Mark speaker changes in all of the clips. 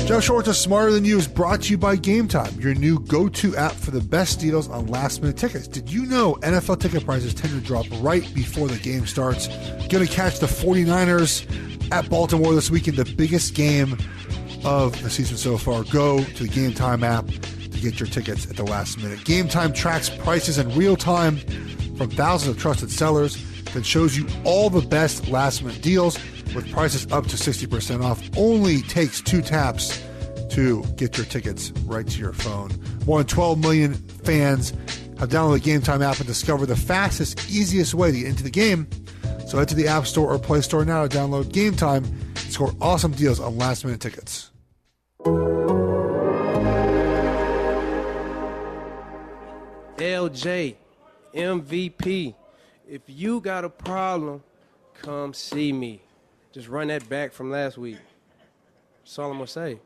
Speaker 1: Jeff Schwartz is Smarter Than You is brought to you by Game Time, your new go-to app for the best deals on last-minute tickets. Did you know NFL ticket prices tend to drop right before the game starts? Going to catch the 49ers at Baltimore this weekend, the biggest game of the season so far. Go to the Game Time app to get your tickets at the last minute. Game Time tracks prices in real time from thousands of trusted sellers, then shows you all the best last-minute deals with prices up to 60% off. Only takes 2 taps to get your tickets right to your phone. More than 12 million fans have downloaded the Game Time app and discovered the fastest, easiest way to get into the game. So head to the App Store or Play Store now to download Game Time and score awesome deals on last-minute tickets.
Speaker 2: LJ, MVP, if you got a problem, come see me. Just run that back from last week. That's all I'm going to say.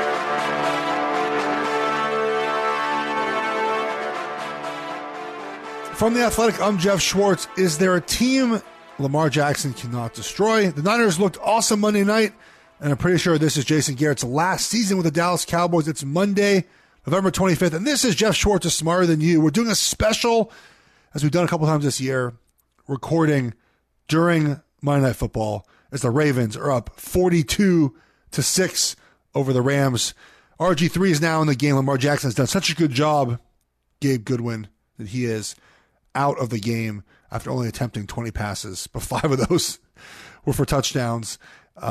Speaker 1: From The Athletic, I'm Jeff Schwartz. Is there a team Lamar Jackson cannot destroy? The Niners looked awesome Monday night, and I'm pretty sure this is Jason Garrett's last season with the Dallas Cowboys. It's Monday, November 25th, and this is Jeff Schwartz is Smarter Than You. We're doing a special, as we've done a couple times this year, recording during Monday Night Football, as the Ravens are up 42-6 over the Rams. RG3 is now in the game. Lamar Jackson has done such a good job, Gabe Goodwin, that he is out of the game after only attempting 20 passes, but 5 of those were for touchdowns.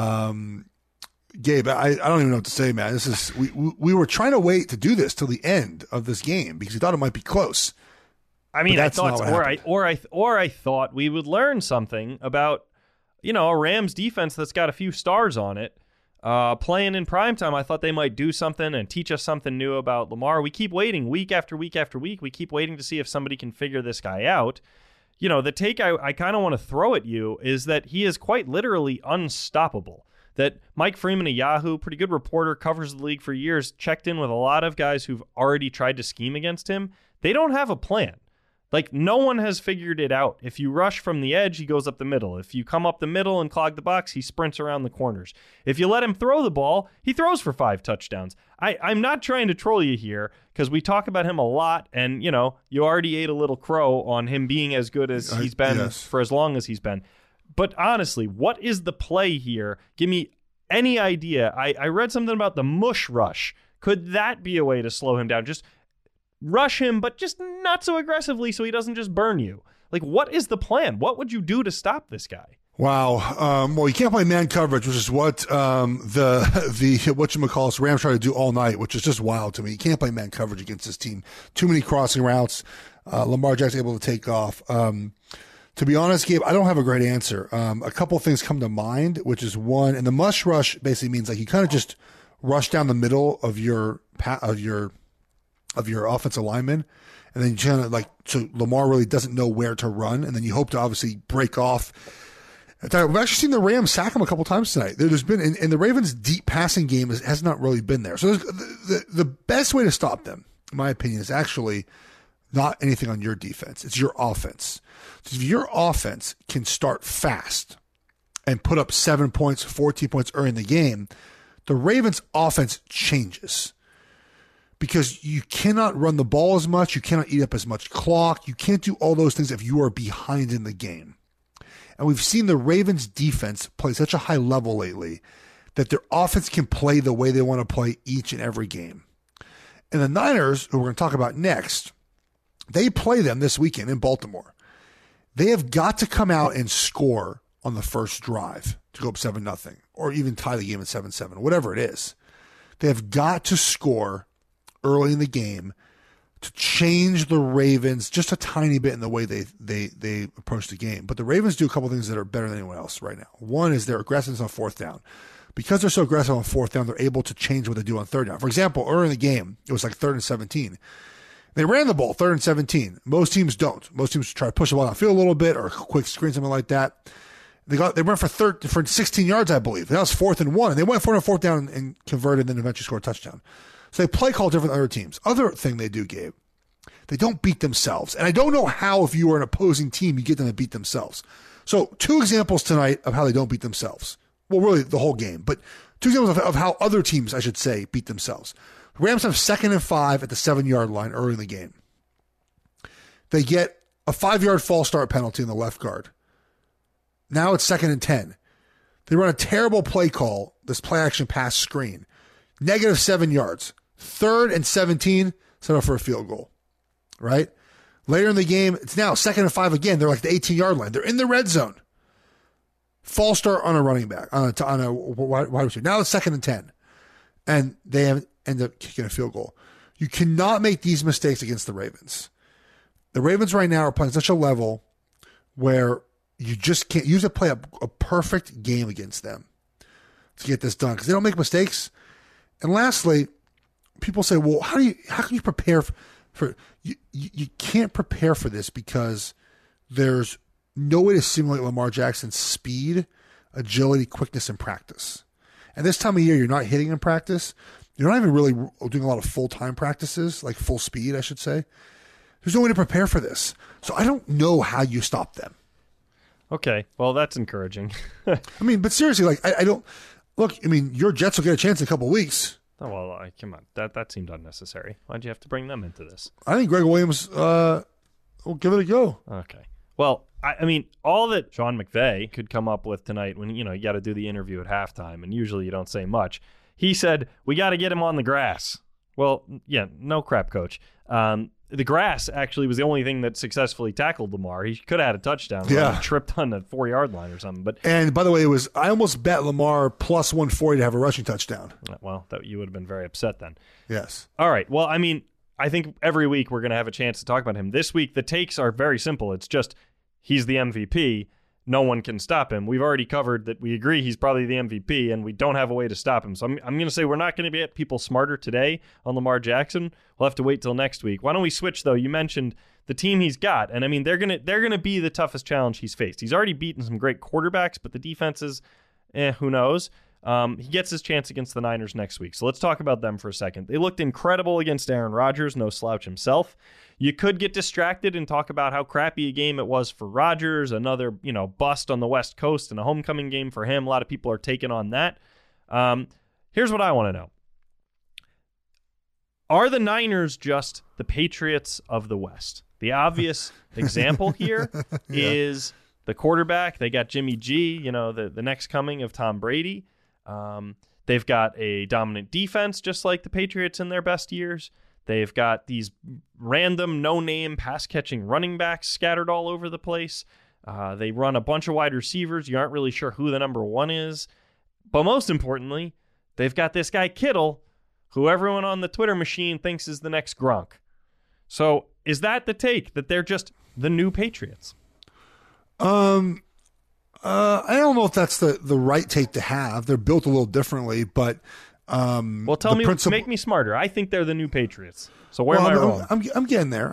Speaker 1: Gabe, I don't even know what to say, man. This is we were trying to wait to do this till the end of this game because we thought it might be close.
Speaker 3: I mean, I thought, I thought we would learn something about, a Rams defense that's got a few stars on it. Playing in primetime, I thought they might do something and teach us something new about Lamar. We keep waiting week after week after week. We keep waiting to see if somebody can figure this guy out. The take I kind of want to throw at you is that he is quite literally unstoppable. That Mike Freeman of Yahoo, pretty good reporter, covers the league for years, checked in with a lot of guys who've already tried to scheme against him. They don't have a plan. Like, no one has figured it out. If you rush from the edge, he goes up the middle. If you come up the middle and clog the box, he sprints around the corners. If you let him throw the ball, he throws for 5 touchdowns. I'm not trying to troll you here because we talk about him a lot, and, you already ate a little crow on him being as good as he's been for as long as he's been. But honestly, what is the play here? Give me any idea. I read something about the mush rush. Could that be a way to slow him down? Just rush him, but just not so aggressively so he doesn't just burn you. Like, what is the plan? What would you do to stop this guy?
Speaker 1: Wow. Well, you can't play man coverage, which is what the whatchamacallit Rams try to do all night, which is just wild to me. You can't play man coverage against this team. Too many crossing routes. Lamar Jackson able to take off. To be honest, Gabe, I don't have a great answer. A couple of things come to mind, which is one, and the mush rush basically means like you kind of just rush down the middle of your offensive lineman, and then you kind of so Lamar really doesn't know where to run, and then you hope to obviously break off. We've actually seen the Rams sack him a couple times tonight. There's been, and the Ravens' deep passing game has not really been there. So the best way to stop them, in my opinion, is actually not anything on your defense. It's your offense. So if your offense can start fast and put up 7 points, 14 points early in the game, the Ravens' offense changes. Because you cannot run the ball as much, you cannot eat up as much clock, you can't do all those things if you are behind in the game. And we've seen the Ravens defense play such a high level lately that their offense can play the way they want to play each and every game. And the Niners, who we're going to talk about next, they play them this weekend in Baltimore. They have got to come out and score on the first drive to go up 7-0, or even tie the game at 7-7, whatever it is. They have got to score early in the game to change the Ravens just a tiny bit in the way they approach the game. But the Ravens do a couple things that are better than anyone else right now. One is their aggressiveness on 4th down. Because they're so aggressive on 4th down, they're able to change what they do on 3rd down. For example, early in the game, it was like 3rd and 17. They ran the ball 3rd and 17. Most teams don't. Most teams try to push the ball downfield a little bit or a quick screen, something like that. They went for 16 yards, I believe. That was 4th and 1. And they went for 4th down and converted, and then eventually scored a touchdown. So they play call different than other teams. Other thing they do, Gabe, they don't beat themselves. And I don't know how, if you are an opposing team, you get them to beat themselves. So 2 examples tonight of how they don't beat themselves. Well, really the whole game, but Two examples of how other teams, I should say, beat themselves. The Rams have 2nd and 5 at the 7-yard line early in the game. They get a 5-yard false start penalty in the left guard. Now it's 2nd and 10. They run a terrible play call, this play action pass screen. -7 yards. 3rd and 17, set up for a field goal. Right? Later in the game, it's now 2nd and 5 again. They're like the 18-yard line. They're in the red zone. False start on a running back, on a wide receiver. Now it's 2nd and 10. And they end up kicking a field goal. You cannot make these mistakes against the Ravens. The Ravens right now are playing such a level where you just can't use to play a perfect game against them to get this done because they don't make mistakes. And lastly, people say, well, how can you prepare for you can't prepare for this because there's no way to simulate Lamar Jackson's speed, agility, quickness in practice. And this time of year, you're not hitting in practice. You're not even really doing a lot of full-time practices, like full speed, I should say. There's no way to prepare for this. So I don't know how you stop them.
Speaker 3: Okay, well, that's encouraging.
Speaker 1: I mean, but seriously, like, I don't – look, I mean, your Jets will get a chance in a couple of weeks.
Speaker 3: Oh, well, come on. That seemed unnecessary. Why'd you have to bring them into this?
Speaker 1: I think Greg Williams will give it a go.
Speaker 3: Okay. Well, I mean, all that Sean McVay could come up with tonight when, you got to do the interview at halftime, and usually you don't say much. He said, we got to get him on the grass. Well, yeah, no crap, coach. The grass actually was the only thing that successfully tackled Lamar. He could have had a touchdown.
Speaker 1: Yeah.
Speaker 3: He tripped on the 4-yard line or something.
Speaker 1: And by the way, I almost bet Lamar plus 140 to have a rushing touchdown.
Speaker 3: Well, you would have been very upset then.
Speaker 1: Yes.
Speaker 3: All right. Well, I mean, I think every week we're going to have a chance to talk about him. This week, the takes are very simple. It's just he's the MVP. No one can stop him. We've already covered that we agree he's probably the MVP, and we don't have a way to stop him. So I'm going to say we're not going to get people smarter today on Lamar Jackson. We'll have to wait till next week. Why don't we switch, though? You mentioned the team he's got, and I mean they're going to be the toughest challenge he's faced. He's already beaten some great quarterbacks, but the defenses, who knows? He gets his chance against the Niners next week. So let's talk about them for a second. They looked incredible against Aaron Rodgers, no slouch himself. You could get distracted and talk about how crappy a game it was for Rodgers, another, bust on the West Coast and a homecoming game for him. A lot of people are taking on that. Here's what I want to know. Are the Niners just the Patriots of the West? The obvious example here is the quarterback. They got Jimmy G, the next coming of Tom Brady. They've got a dominant defense, just like the Patriots in their best years. They've got these random, no-name, pass-catching running backs scattered all over the place. They run a bunch of wide receivers. You aren't really sure who the number one is. But most importantly, they've got this guy Kittle, who everyone on the Twitter machine thinks is the next Gronk. So is that the take, that they're just the new Patriots?
Speaker 1: I don't know if that's the right take to have. They're built a little differently, but
Speaker 3: well, tell me, make me smarter. I think they're the new Patriots. So where am I wrong?
Speaker 1: I'm getting there.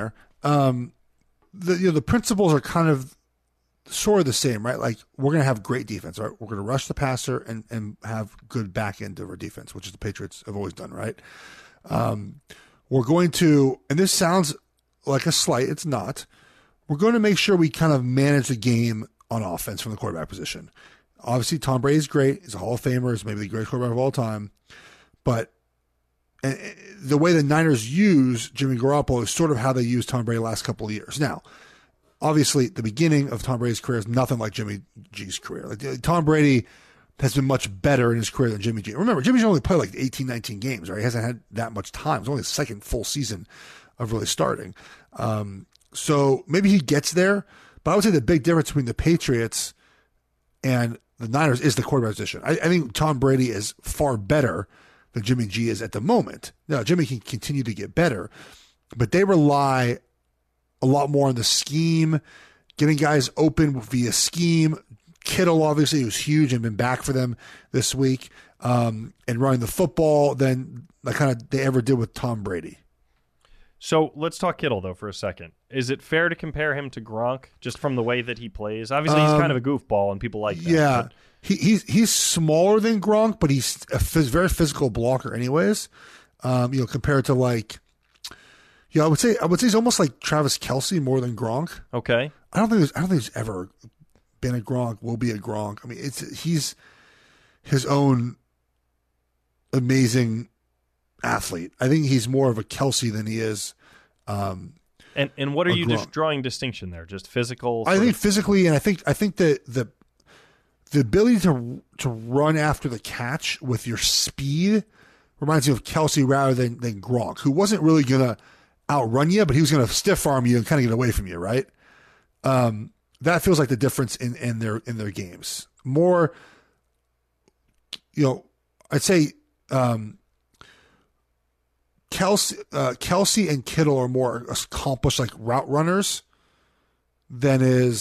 Speaker 1: The principles are kind of sort of the same, right? Like, we're going to have great defense, right? We're going to rush the passer and have good back end of our defense, which is the Patriots have always done, right? We're going to, and this sounds like a slight, it's not. We're going to make sure we kind of manage the game on offense from the quarterback position. Obviously, Tom Brady is great. He's a Hall of Famer. He's maybe the greatest quarterback of all time. But the way the Niners use Jimmy Garoppolo is sort of how they used Tom Brady the last couple of years. Now, obviously, the beginning of Tom Brady's career is nothing like Jimmy G's career. Like, Tom Brady has been much better in his career than Jimmy G. Remember, Jimmy G only played like 18, 19 games, right? He hasn't had that much time. It's only his second full season of really starting. So maybe he gets there. But I would say the big difference between the Patriots and the Niners is the quarterback position. I think Tom Brady is far better than Jimmy G is at the moment. Now, Jimmy can continue to get better, but they rely a lot more on the scheme, getting guys open via scheme. Kittle, obviously, who's huge and been back for them this week, and running the football than they ever did with Tom Brady.
Speaker 3: So let's talk Kittle, though, for a second. Is it fair to compare him to Gronk just from the way that he plays? Obviously, he's kind of a goofball, and people like that.
Speaker 1: Yeah, he's smaller than Gronk, but he's a very physical blocker, anyways. Compared to I would say he's almost like Travis Kelce more than Gronk.
Speaker 3: Okay,
Speaker 1: I don't think there's ever been a Gronk. Will be a Gronk. I mean, he's his own amazing athlete. I think he's more of a Kelce than he is.
Speaker 3: And what are you just drawing distinction there? Just physical?
Speaker 1: I think physically, and I think the ability to run after the catch with your speed reminds me of Kelce rather than Gronk, who wasn't really gonna outrun you, but he was gonna stiff arm you and kind of get away from you, right? That feels like the difference in their games. More, I'd say Kelce and Kittle are more accomplished like route runners than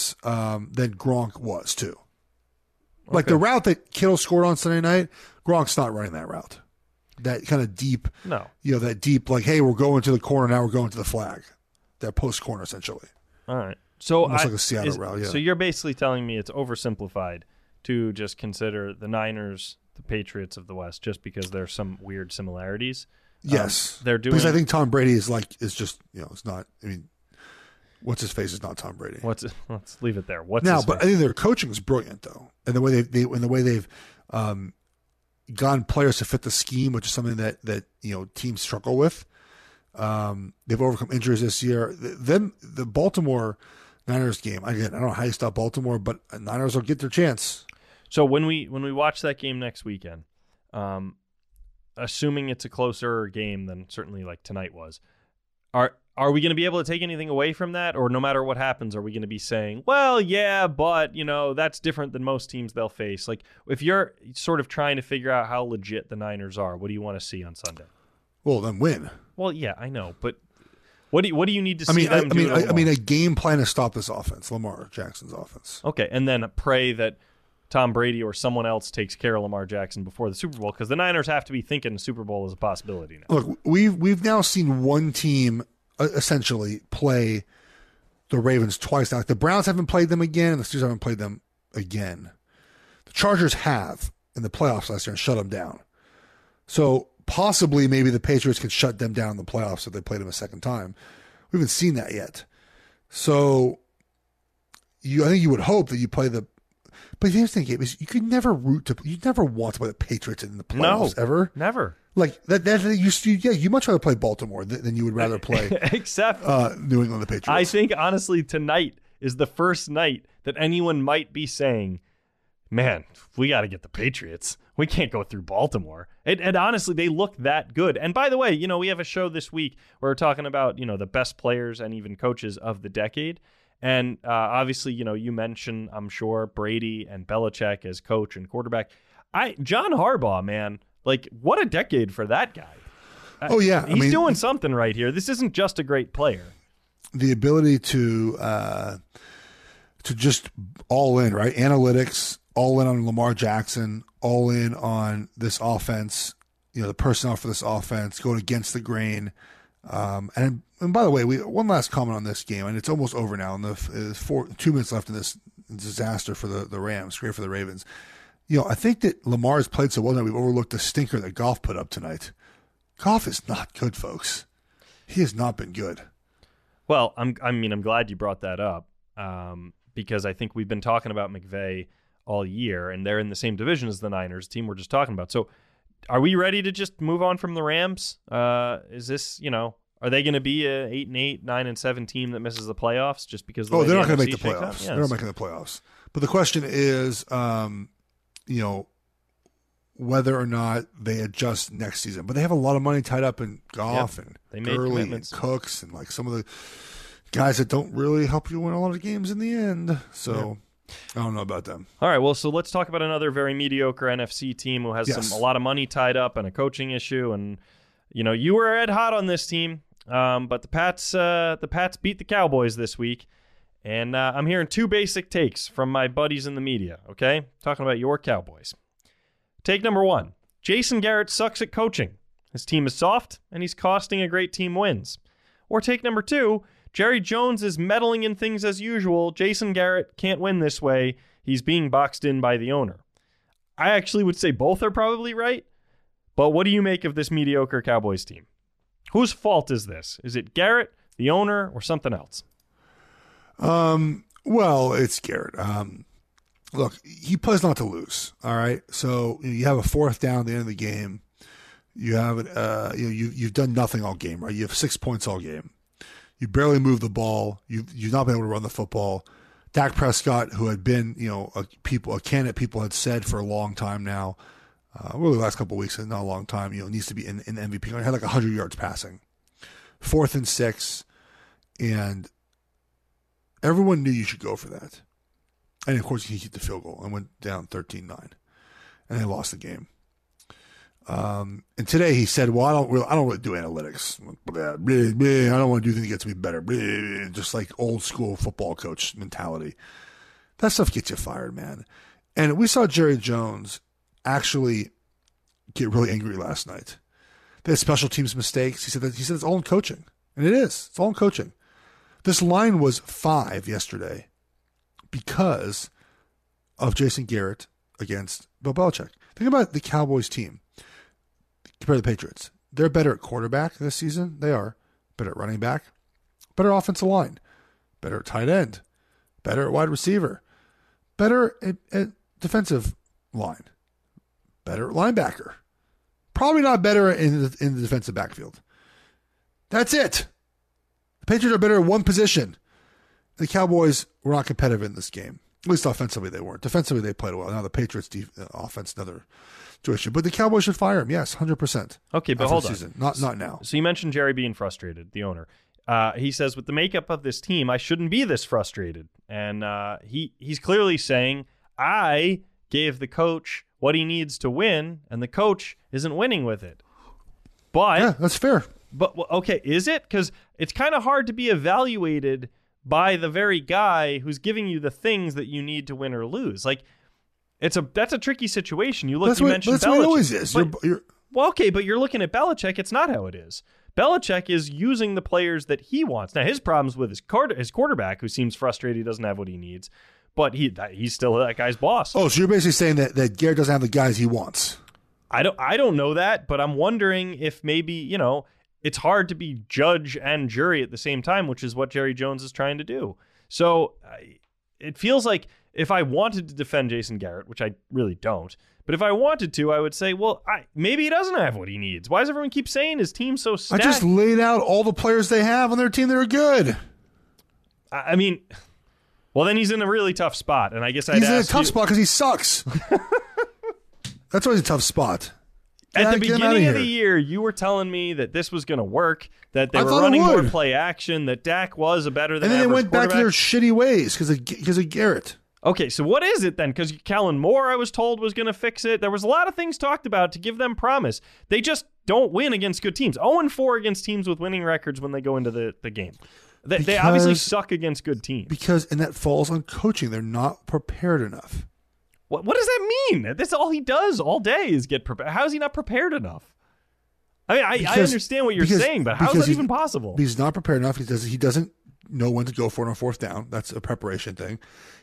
Speaker 1: Gronk was too. Like the route that Kittle scored on Sunday night, Gronk's not running that route. That kind of deep, that deep, like, hey, we're going to the corner, now we're going to the flag. That post corner, essentially.
Speaker 3: All right. So
Speaker 1: almost like a Seattle route, yeah.
Speaker 3: So you're basically telling me it's oversimplified to just consider the Niners the Patriots of the West just because there's some weird similarities.
Speaker 1: Yes.
Speaker 3: They're doing,
Speaker 1: because I think Tom Brady is just, it's not, I mean, what's his face is not Tom Brady.
Speaker 3: Let's leave it there.
Speaker 1: But I think their coaching is brilliant though. And the way they've gotten players to fit the scheme, which is something that teams struggle with. They've overcome injuries this year. The Baltimore Niners game, again, I don't know how you stop Baltimore, but Niners will get their chance.
Speaker 3: So when we watch that game next weekend, assuming it's a closer game than certainly like tonight was, are we going to be able to take anything away from that? Or no matter what happens, are we going to be saying, well, yeah, but, that's different than most teams they'll face? Like, if you're sort of trying to figure out how legit the Niners are, what do you want to see on Sunday?
Speaker 1: Well, then win.
Speaker 3: Well, yeah, I know, but what do you need to see them do?
Speaker 1: I mean, a game plan to stop this offense, Lamar Jackson's offense.
Speaker 3: Okay, and then pray that Tom Brady or someone else takes care of Lamar Jackson before the Super Bowl, because the Niners have to be thinking the Super Bowl is a possibility now.
Speaker 1: Look, we've now seen one team essentially play the Ravens twice now. Like, the Browns haven't played them again, and the Steelers haven't played them again. The Chargers have in the playoffs last year and shut them down. So possibly maybe the Patriots could shut them down in the playoffs if they played them a second time. We haven't seen that yet. So I think you would hope that you play the. But here's the thing, Gabe, is you never want to play the Patriots in the playoffs ever.
Speaker 3: Never.
Speaker 1: Like you much rather play Baltimore than you would rather play
Speaker 3: except
Speaker 1: New England the Patriots.
Speaker 3: I think honestly tonight is the first night that anyone might be saying, man, we got to get the Patriots. We can't go through Baltimore. And honestly, they look that good. And by the way, we have a show this week where we're talking about, the best players and even coaches of the decade. And obviously, you mentioned, I'm sure, Brady and Belichick as coach and quarterback. John Harbaugh, man, like, what a decade for that guy.
Speaker 1: Oh, yeah.
Speaker 3: He's doing something right here. This isn't just a great player.
Speaker 1: The ability to just all in, right? Analytics, all in on Lamar Jackson, all in on this offense, the personnel for this offense, going against the grain. And by the way, one last comment on this game, and it's almost over now. And there's 2 minutes left in this disaster for the Rams, great for the Ravens. I think that Lamar's played so well that we've overlooked the stinker that Goff put up tonight. Goff is not good, folks. He has not been good.
Speaker 3: Well, I'm glad you brought that up because I think we've been talking about McVay all year, and they're in the same division as the Niners, team we're just talking about. So are we ready to just move on from the Rams? Is this, are they going to be a 8-8, 9-7 team that misses the playoffs just because?
Speaker 1: They're not going to make the playoffs. Yes. They're not making the playoffs. But the question is, whether or not they adjust next season. But they have a lot of money tied up in Goff and Gurley and Cooks and like some of the guys that don't really help you win a lot of games in the end. So I don't know about them.
Speaker 3: All right, well, so let's talk about another very mediocre NFC team who has a lot of money tied up and a coaching issue. And you were red hot on this team, but the Pats beat the Cowboys this week. And I'm hearing 2 basic takes from my buddies in the media, okay? Talking about your Cowboys. Take number 1, Jason Garrett sucks at coaching. His team is soft, and he's costing a great team wins. Or take number 2, Jerry Jones is meddling in things as usual. Jason Garrett can't win this way. He's being boxed in by the owner. I actually would say both are probably right, but what do you make of this mediocre Cowboys team? Whose fault is this? Is it Garrett, the owner, or something else?
Speaker 1: Well, it's Garrett. Look, he plays not to lose. All right. So you have a 4th down at the end of the game. You have you've done nothing all game, right? You have 6 points all game. You barely move the ball. You've not been able to run the football. Dak Prescott, who had been a candidate people had said for a long time now, really the last couple of weeks, not a long time, needs to be in the MVP. He had like 100 yards passing. 4th and 6, and everyone knew you should go for that. And of course, he hit the field goal and went down 13-9, and they lost the game. And today he said, "Well, I don't really do analytics. I don't want to do anything that gets me better." Just like old school football coach mentality. That stuff gets you fired, man. And we saw Jerry Jones actually get really angry last night. They had special teams mistakes. He said it's all in coaching, and it is. It's all in coaching. This line was 5 yesterday because of Jason Garrett against Bill Belichick. Think about the Cowboys team. Compare to the Patriots. They're better at quarterback this season. They are. Better at running back. Better offensive line. Better at tight end. Better at wide receiver. Better at defensive line. Better at linebacker. Probably not better in the defensive backfield. That's it. The Patriots are better at one position. The Cowboys were not competitive in this game. At least offensively they weren't. Defensively they played well. Now the Patriots offense, another situation. But the Cowboys should fire him. Yes, 100%.
Speaker 3: Okay, but hold on.
Speaker 1: Not now.
Speaker 3: So you mentioned Jerry being frustrated, the owner. He says, with the makeup of this team, I shouldn't be this frustrated. And he's clearly saying, I gave the coach what he needs to win, and the coach isn't winning with it. But
Speaker 1: yeah, that's fair.
Speaker 3: But okay, is it? Because it's kind of hard to be evaluated by the very guy who's giving you the things that you need to win or lose. Like, that's a tricky situation. You mentioned Belichick.
Speaker 1: That's what it always is.
Speaker 3: Well, okay, but you're looking at Belichick. It's not how it is. Belichick is using the players that he wants. Now, his problem's with his quarterback, who seems frustrated he doesn't have what he needs, but he's still that guy's boss.
Speaker 1: Oh, so you're basically saying that Garrett doesn't have the guys he wants.
Speaker 3: I don't know that, but I'm wondering if maybe, it's hard to be judge and jury at the same time, which is what Jerry Jones is trying to do. So it feels like if I wanted to defend Jason Garrett, which I really don't, but if I wanted to, I would say, well, maybe he doesn't have what he needs. Why does everyone keep saying his team's so stacked?
Speaker 1: I just laid out all the players they have on their team that are good.
Speaker 3: I mean, well, then he's in a really tough spot, and I guess he's
Speaker 1: in a tough spot because he sucks. That's always a tough spot.
Speaker 3: At the beginning of the year, you were telling me that this was going to work, that they were running more play action, that Dak was a better than average quarterback.
Speaker 1: And then they went back to their shitty ways because of Garrett.
Speaker 3: Okay, so what is it then? Because Kellen Moore, I was told, was going to fix it. There was a lot of things talked about to give them promise. They just don't win against good teams. 0-4 against teams with winning records when they go into the game. They obviously suck against good teams.
Speaker 1: And that falls on coaching. They're not prepared enough.
Speaker 3: What does that mean? That's all he does all day is get prepared. How is he not prepared enough? I mean, I understand what you're saying, but how is that even possible?
Speaker 1: He's not prepared enough. He doesn't know when to go for it on 4th down. That's a preparation thing.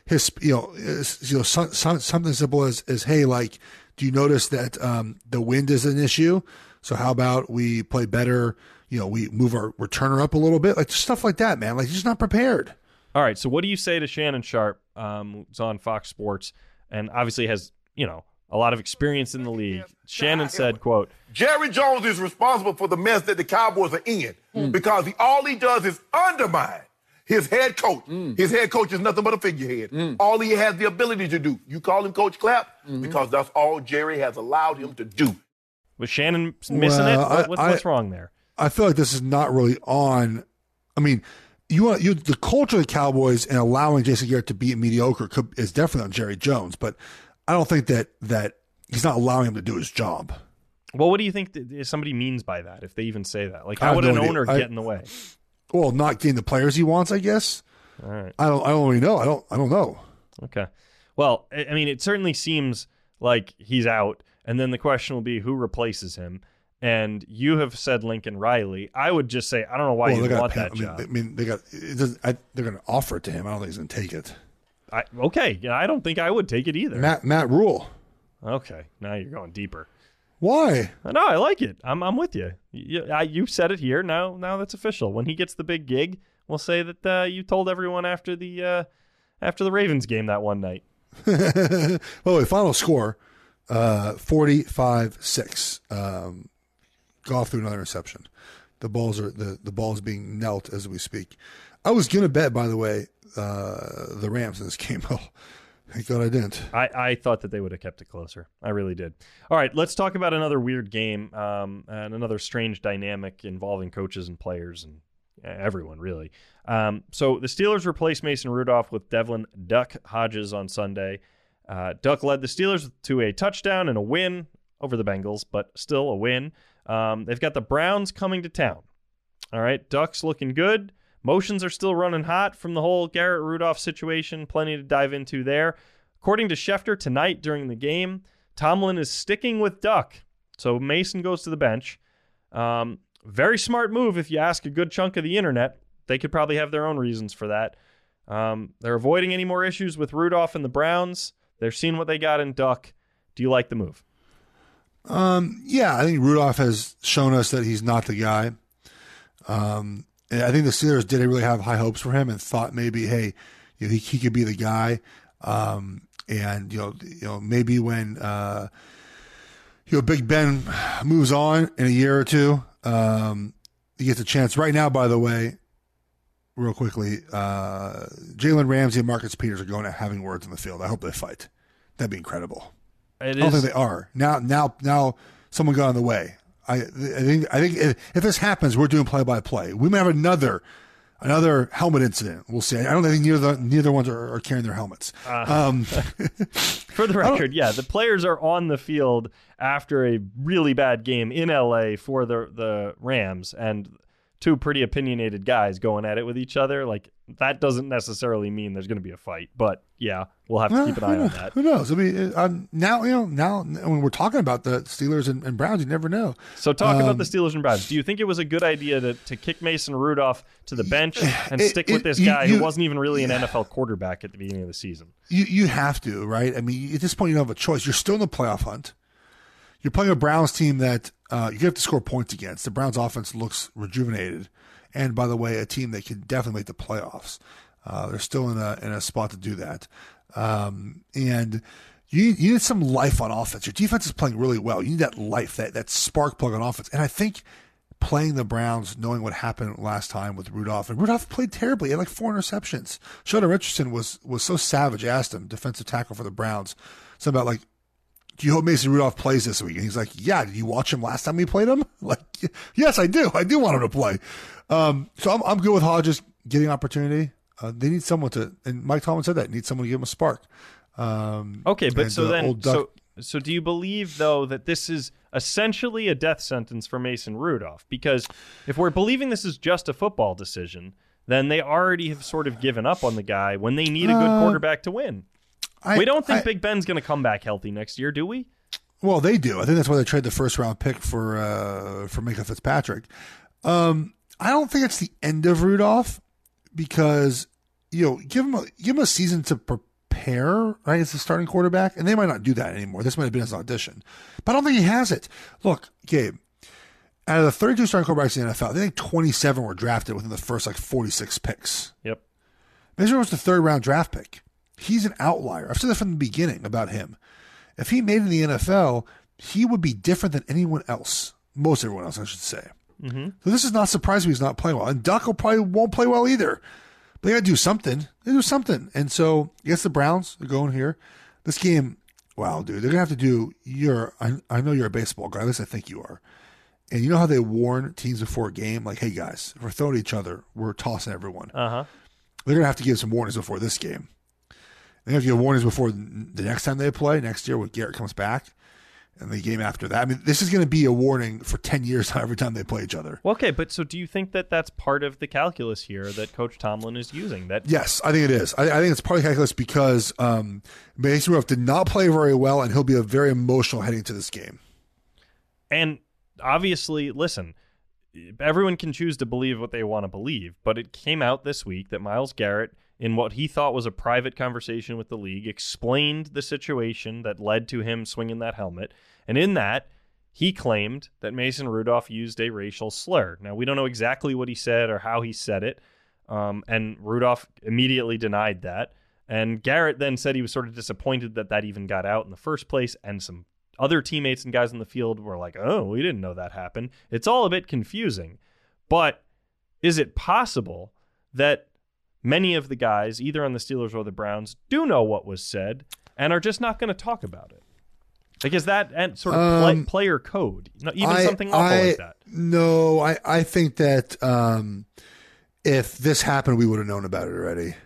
Speaker 1: Something simple as hey, like, do you notice that the wind is an issue? So how about we play better? We move our returner up a little bit, like stuff like that, man. Like, he's just not prepared.
Speaker 3: All right. So what do you say to Shannon Sharpe, who's on Fox Sports and obviously has a lot of experience in the league? Shannon said, quote,
Speaker 4: Jerry Jones is responsible for the mess that the Cowboys are in because all he does is undermine his head coach. His head coach is nothing but a figurehead. All he has the ability to do. You call him Coach Clapp because that's all Jerry has allowed him to do.
Speaker 3: Was Shannon missing it? What's wrong there?
Speaker 1: I feel like this is not really on. I mean, the culture of the Cowboys and allowing Jason Garrett to be mediocre is definitely on Jerry Jones, but I don't think that he's not allowing him to do his job.
Speaker 3: Well, what do you think somebody means by that, if they even say that? Like, how would an owner get in the way?
Speaker 1: Well, not getting the players he wants, I guess.
Speaker 3: All right.
Speaker 1: I don't really know. I don't know.
Speaker 3: Okay. Well, I mean, it certainly seems like he's out, and then the question will be who replaces him. And you have said Lincoln Riley. I would just say I don't know why you want that job.
Speaker 1: I mean, they're going to offer it to him. I don't think he's going to take it.
Speaker 3: Okay. Yeah, I don't think I would take it either.
Speaker 1: Matt Rule.
Speaker 3: Okay. Now you're going deeper.
Speaker 1: Why?
Speaker 3: No, I like it. I'm with you. You said it here. Now that's official. When he gets the big gig, we'll say that you told everyone after the Ravens game that one night.
Speaker 1: Well, final score 45-6. Goff threw another interception. The ball's being knelt as we speak. I was gonna bet, by the way, the Rams in this game. Oh, thank God I didn't.
Speaker 3: I thought that they would have kept it closer. I really did. All right, let's talk about another weird game and another strange dynamic involving coaches and players and everyone, really. So the Steelers replaced Mason Rudolph with Devlin Duck Hodges on Sunday. Duck led the Steelers to a touchdown and a win over the Bengals, but still a win. They've got the Browns coming to town. All right, Duck's looking good. Motions are still running hot from the whole Garrett Rudolph situation. Plenty to dive into there. According to Schefter, tonight during the game, Tomlin is sticking with Duck. So Mason goes to the bench. Very smart move if you ask a good chunk of the internet. They could probably have their own reasons for that. They're avoiding any more issues with Rudolph and the Browns. They're seeing what they got in Duck. Do you like the move?
Speaker 1: Yeah, I think Rudolph has shown us that he's not the guy. And I think the Steelers didn't really have high hopes for him and thought maybe, hey, he could be the guy. And maybe when Big Ben moves on in a year or two, he gets a chance. Right now, by the way, real quickly, Jalen Ramsey and Marcus Peters are going out having words on the field. I hope they fight. That'd be incredible. I don't think they are. Now someone got in the way. I think if this happens, we're doing play-by-play. We may have another helmet incident. We'll see. I don't think neither ones are carrying their helmets.
Speaker 3: For the record, yeah, the players are on the field after a really bad game in LA for the Rams, and two pretty opinionated guys going at it with each other. Like, that doesn't necessarily mean there's going to be a fight, but yeah, we'll have to keep an eye on that.
Speaker 1: Who knows? I mean, now when we're talking about the Steelers and Browns, you never know.
Speaker 3: So talk about the Steelers and Browns. Do you think it was a good idea to kick Mason Rudolph to the bench and stick with this guy who wasn't even really an NFL quarterback at the beginning of the season?
Speaker 1: You have to, right? I mean, at this point, you don't have a choice. You're still in the playoff hunt. You're playing a Browns team that you have to score points against. The Browns offense looks rejuvenated. And by the way, a team that can definitely make the playoffs. They're still in a spot to do that. And you need some life on offense. Your defense is playing really well. You need that life, that spark plug on offense. And I think playing the Browns, knowing what happened last time with Rudolph, and Rudolph played terribly. He had like 4 interceptions. Sheldon Richardson was so savage. Asked him, defensive tackle for the Browns, something about like, do you hope Mason Rudolph plays this week? And he's like, yeah, did you watch him last time we played him? Like, yes, I do. I do want him to play. So I'm good with Hodges getting opportunity. They need someone to, and Mike Tomlin said that, need someone to give him a spark.
Speaker 3: Okay, but so do you believe, though, that this is essentially a death sentence for Mason Rudolph? Because if we're believing this is just a football decision, then they already have sort of given up on the guy when they need a good quarterback to win. We don't think Big Ben's going to come back healthy next year, do we?
Speaker 1: Well, they do. I think that's why they traded the first-round pick for Minkah Fitzpatrick. I don't think it's the end of Rudolph because give him a season to prepare, right, as a starting quarterback, and they might not do that anymore. This might have been his audition, but I don't think he has it. Look, Gabe, out of the 32 starting quarterbacks in the NFL, I think 27 were drafted within the first 46 picks.
Speaker 3: Yep.
Speaker 1: Mason was the 3rd-round draft pick. He's an outlier. I've said that from the beginning about him. If he made it in the NFL, he would be different than anyone else. Most everyone else, I should say.
Speaker 3: Mm-hmm.
Speaker 1: So this is not surprising he's not playing well. And Duck won't play well either. But they got to do something. They do something. And so, against the Browns, they're going here. This game, wow, dude, they're going to have to do I know you're a baseball guy. At least I think you are. And you know how they warn teams before a game? Like, hey, guys, if we're throwing at each other, we're tossing everyone.
Speaker 3: Uh-huh.
Speaker 1: They're going to have to give some warnings before this game. They have to give warnings before the next time they play, next year when Garrett comes back, and the game after that. I mean, this is going to be a warning for 10 years every time they play each other.
Speaker 3: Well, okay, but so do you think that that's part of the calculus here that Coach Tomlin is using?
Speaker 1: Yes, I think it is. I think it's part of the calculus because Mason Rudolph did not play very well, and he'll be very emotional heading into this game.
Speaker 3: And obviously, listen, everyone can choose to believe what they want to believe, but it came out this week that Myles Garrett, in what he thought was a private conversation with the league, explained the situation that led to him swinging that helmet. And in that, he claimed that Mason Rudolph used a racial slur. Now, we don't know exactly what he said or how he said it, and Rudolph immediately denied that. And Garrett then said he was sort of disappointed that even got out in the first place, and some other teammates and guys in the field were like, oh, we didn't know that happened. It's all a bit confusing. But is it possible that many of the guys, either on the Steelers or the Browns, do know what was said and are just not going to talk about it? Like, is that sort of player code? Even something awful like that?
Speaker 1: No, I think that if this happened, we would have known about it already.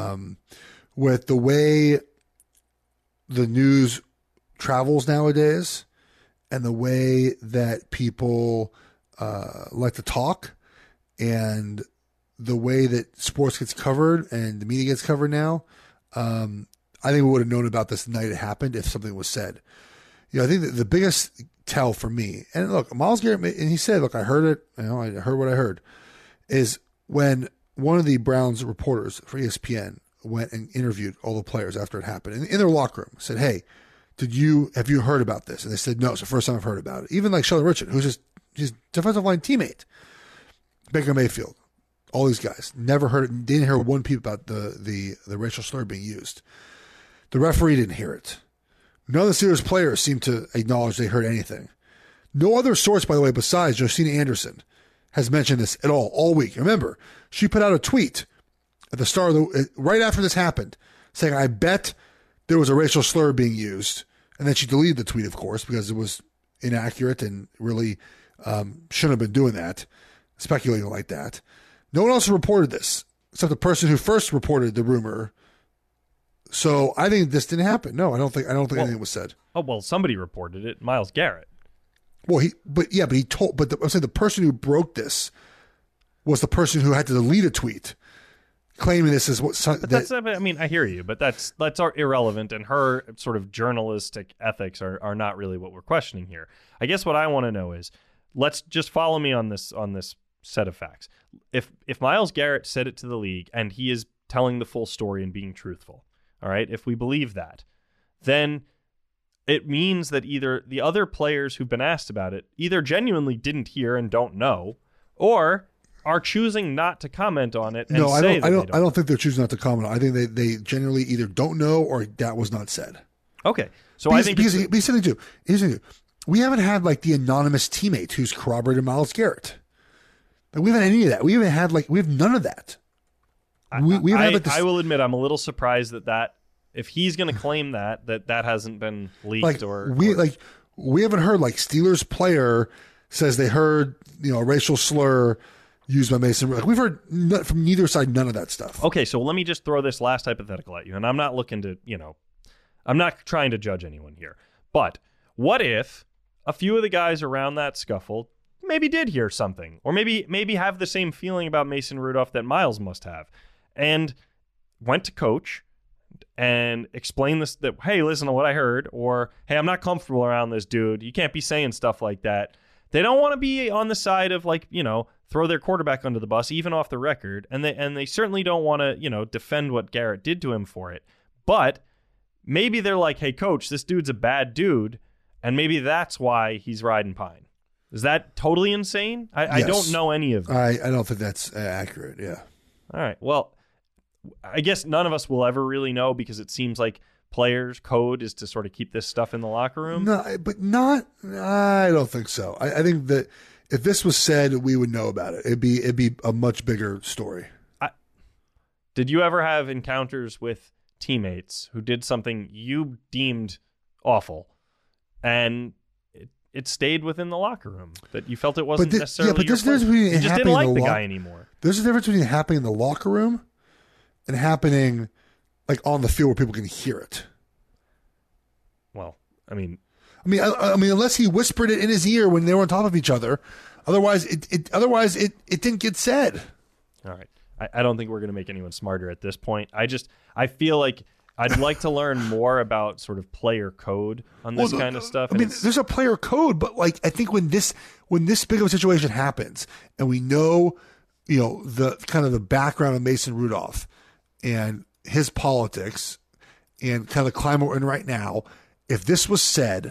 Speaker 1: With the way the news travels nowadays and the way that people like to talk and the way that sports gets covered and the media gets covered now, I think we would have known about this the night it happened if something was said. I think that the biggest tell for me, and look, Myles Garrett, and he said, look, I heard it, I heard what I heard, is when one of the Browns reporters for ESPN went and interviewed all the players after it happened in their locker room, said, hey, have you heard about this? And they said, no, it's the first time I've heard about it. Even like Sheldon Richard, who's his defensive line teammate, Baker Mayfield, all these guys never heard it, didn't hear one peep about the racial slur being used. The referee didn't hear it. None of the Steelers players seem to acknowledge they heard anything. No other source, by the way, besides Josina Anderson, has mentioned this at all week. Remember, she put out a tweet at the start of right after this happened, saying, I bet there was a racial slur being used. And then she deleted the tweet, of course, because it was inaccurate and really shouldn't have been doing that, speculating like that. No one else reported this, except the person who first reported the rumor. So I think this didn't happen. No, I don't think anything was said.
Speaker 3: Oh, well, somebody reported it, Myles Garrett.
Speaker 1: Well, I'm saying the person who broke this was the person who had to delete a tweet claiming this is what.
Speaker 3: I hear you, but that's irrelevant, and her sort of journalistic ethics are not really what we're questioning here. I guess what I want to know is, let's just follow me on this set of facts. If Myles Garrett said it to the league and he is telling the full story and being truthful, all right, if we believe that, then it means that either the other players who've been asked about it either genuinely didn't hear and don't know, or are choosing not to comment on it. And I
Speaker 1: don't think they're choosing not to comment on it. I think they generally either don't know or that was not said.
Speaker 3: Okay, so I think
Speaker 1: here's the thing too. We haven't had like the anonymous teammate who's corroborated Myles Garrett. Like, we haven't had any of that. We have none of that.
Speaker 3: I will admit I'm a little surprised that if he's going to claim that hasn't been leaked
Speaker 1: we haven't heard like Steelers player says they heard a racial slur used by Mason. Like, we've heard from neither side none of that stuff.
Speaker 3: Okay, so let me just throw this last hypothetical at you, and I'm not looking to I'm not trying to judge anyone here, but what if a few of the guys around that scuffle maybe did hear something, or maybe have the same feeling about Mason Rudolph that Myles must have, and went to coach and explained this, that, hey, listen to what I heard, or, hey, I'm not comfortable around this dude. You can't be saying stuff like that. They don't want to be on the side of, throw their quarterback under the bus, even off the record, and they certainly don't want to, defend what Garrett did to him for it. But maybe they're like, hey, coach, this dude's a bad dude, and maybe that's why he's riding pine. Is that totally insane? I don't know any of that.
Speaker 1: I don't think that's accurate, yeah.
Speaker 3: All right, well, I guess none of us will ever really know, because it seems like players' code is to sort of keep this stuff in the locker room.
Speaker 1: No, but I don't think so. I think that if this was said, we would know about it. It'd be a much bigger story.
Speaker 3: Did you ever have encounters with teammates who did something you deemed awful, and it stayed within the locker room, that you felt it wasn't necessarily your fault? You just didn't like the guy anymore?
Speaker 1: There's a difference between happening in the locker room and happening like on the field where people can hear it.
Speaker 3: Well, I mean,
Speaker 1: unless he whispered it in his ear when they were on top of each other, otherwise it didn't get said.
Speaker 3: All right, I don't think we're going to make anyone smarter at this point. I feel like I'd like to learn more about sort of player code on this kind of stuff.
Speaker 1: There's a player code, but like, I think when this big of a situation happens, and we know, the kind of the background of Mason Rudolph and his politics and kind of the climate we're in right now, if this was said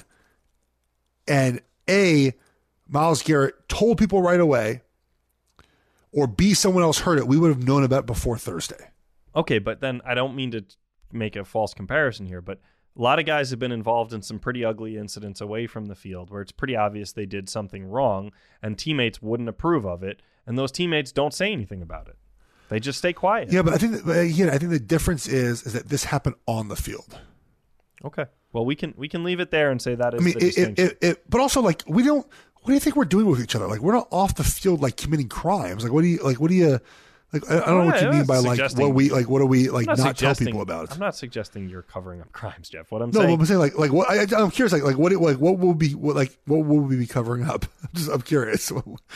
Speaker 1: and A, Myles Garrett told people right away, or B, someone else heard it, we would have known about it before Thursday.
Speaker 3: Okay, but then I don't mean to make a false comparison here, but A lot of guys have been involved in some pretty ugly incidents away from the field where it's pretty obvious they did something wrong and teammates wouldn't approve of it, and those teammates don't say anything about it. They just stay quiet.
Speaker 1: Yeah, but I think the difference is that this happened on the field.
Speaker 3: Okay. Well, we can leave it there and say that is the distinction.
Speaker 1: But also, like, we don't. What do you think we're doing with each other? Like, we're not off the field like committing crimes. Like, what do you like? I don't know what you mean by like what do we not tell people about?
Speaker 3: I'm not suggesting you're covering up crimes, Jeff. What I'm
Speaker 1: saying.
Speaker 3: No,
Speaker 1: I'm saying like what I'm curious what will we be covering up? I'm curious.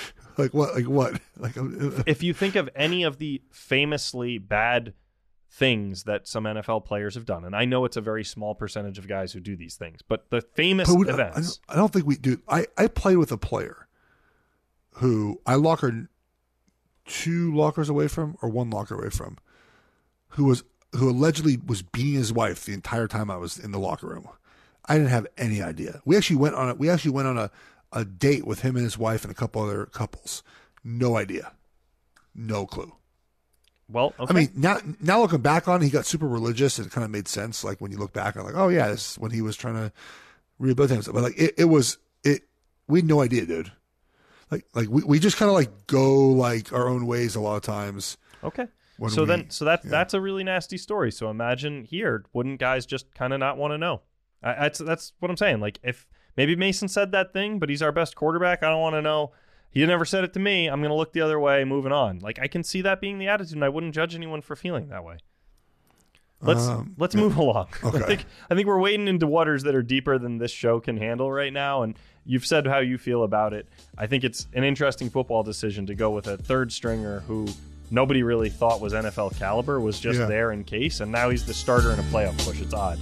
Speaker 3: If you think of any of the famously bad things that some NFL players have done, and I know it's a very small percentage of guys who do these things, but the famous events.
Speaker 1: I don't think we do. I played with a player who I locker 2 lockers away from, or 1 locker away from, who allegedly was beating his wife the entire time I was in the locker room. I didn't have any idea. We actually went on a date with him and his wife and a couple other couples. No idea. No clue.
Speaker 3: Well, okay.
Speaker 1: I mean, now looking back on it, he got super religious and it kind of made sense. Like when you look back on like, oh yeah, this is when he was trying to rehabilitate himself. But like we had no idea, dude. Like we just kind of like go like our own ways a lot of times.
Speaker 3: Okay. That's a really nasty story. So imagine here, wouldn't guys just kind of not want to know? That's what I'm saying. Like if maybe Mason said that thing, but he's our best quarterback, I don't want to know. He never said it to me. I'm going to look the other way, moving on. Like I can see that being the attitude, and I wouldn't judge anyone for feeling that way. Let's move along.
Speaker 1: Okay.
Speaker 3: I think we're wading into waters that are deeper than this show can handle right now, and you've said how you feel about it. I think it's an interesting football decision to go with a third stringer who nobody really thought was NFL caliber, was just there in case, and now he's the starter in a playoff push. It's odd.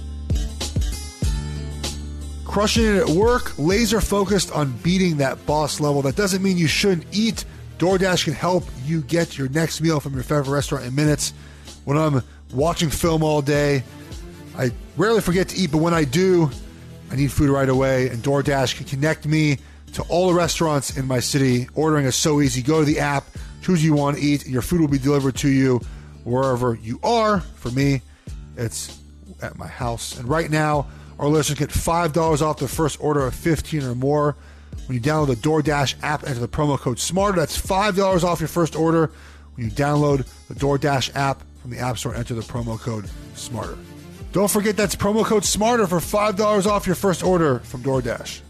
Speaker 1: Crushing it at work, laser focused on beating that boss level. That doesn't mean you shouldn't eat. DoorDash can help you get your next meal from your favorite restaurant in minutes. When I'm watching film all day, I rarely forget to eat, but when I do, I need food right away, and DoorDash can connect me to all the restaurants in my city. Ordering is so easy. Go to the app, choose what you want to eat, and your food will be delivered to you wherever you are. For me, it's at my house. And right now, our listeners get $5 off their first order of 15 or more. When you download the DoorDash app, enter the promo code SMARTER. That's $5 off your first order. When you download the DoorDash app from the App Store, enter the promo code SMARTER. Don't forget that's promo code SMARTER for $5 off your first order from DoorDash.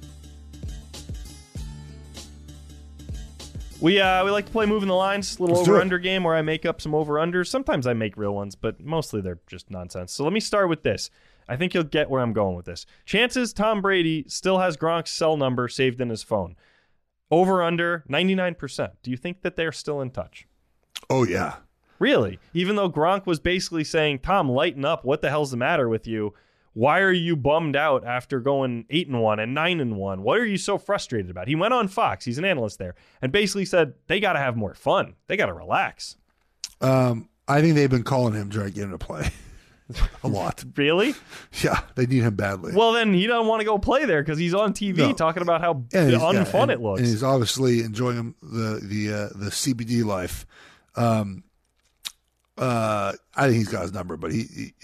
Speaker 3: We like to play Moving the Lines, a little over-under game where I make up some over-unders. Sometimes I make real ones, but mostly they're just nonsense. So let me start with this. I think you'll get where I'm going with this. Chances Tom Brady still has Gronk's cell number saved in his phone. Over-under, 99%. Do you think that they're still in touch?
Speaker 1: Oh, yeah.
Speaker 3: Really? Even though Gronk was basically saying, Tom, lighten up. What the hell's the matter with you? Why are you bummed out after going 8-1 and 9-1? What are you so frustrated about? He went on Fox. He's an analyst there. And basically said, they got to have more fun. They got to relax.
Speaker 1: I think they've been calling him trying to get him to play. A lot.
Speaker 3: Really?
Speaker 1: Yeah, they need him badly.
Speaker 3: Well, then he doesn't want to go play there because he's on TV talking about how unfun it looks.
Speaker 1: And he's obviously enjoying the CBD life. I think he's got his number, but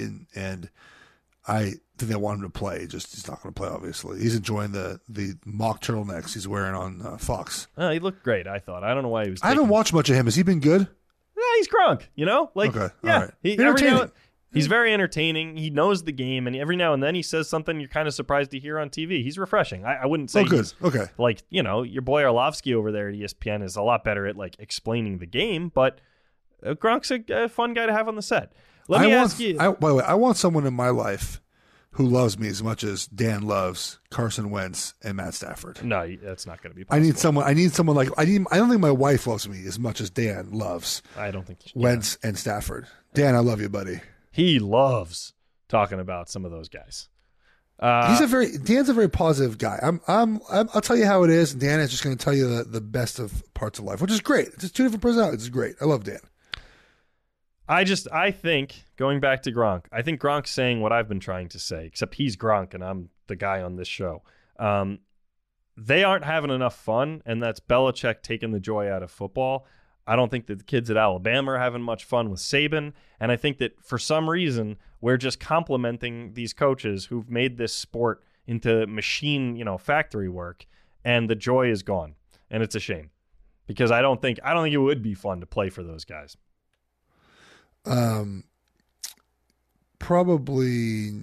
Speaker 1: I think they want him to play. Just he's not going to play. Obviously, he's enjoying the mock turtlenex he's wearing on Fox.
Speaker 3: He looked great. I thought. I don't know why he was.
Speaker 1: I haven't watched much of him. Has he been good?
Speaker 3: Yeah, he's Gronk. You know, like
Speaker 1: okay,
Speaker 3: yeah,
Speaker 1: all right.
Speaker 3: He's very entertaining. He knows the game, and every now and then he says something you're kind of surprised to hear on TV. He's refreshing. I wouldn't say
Speaker 1: good. Okay.
Speaker 3: Like, you know, your boy Orlovsky over there at ESPN is a lot better at like explaining the game, but Gronk's a fun guy to have on the set. Let me ask you.
Speaker 1: By the way, I want someone in my life who loves me as much as Dan loves Carson Wentz and Matt Stafford.
Speaker 3: No, that's not going to be possible.
Speaker 1: I need someone like I don't think my wife loves me as much as Dan loves.
Speaker 3: I don't think
Speaker 1: Wentz and Stafford. Dan, I love you, buddy.
Speaker 3: He loves talking about some of those guys.
Speaker 1: Dan's a very positive guy. I'll tell you how it is, and Dan is just going to tell you the best of parts of life, which is great. It's just two different personalities. It's great. I love Dan.
Speaker 3: I think, going back to Gronk, I think Gronk's saying what I've been trying to say, except he's Gronk and I'm the guy on this show. They aren't having enough fun, and that's Belichick taking the joy out of football. I don't think that the kids at Alabama are having much fun with Saban, and I think that for some reason, We're just complimenting these coaches who've made this sport into machine, factory work, and the joy is gone. And it's a shame because I don't think it would be fun to play for those guys.
Speaker 1: Probably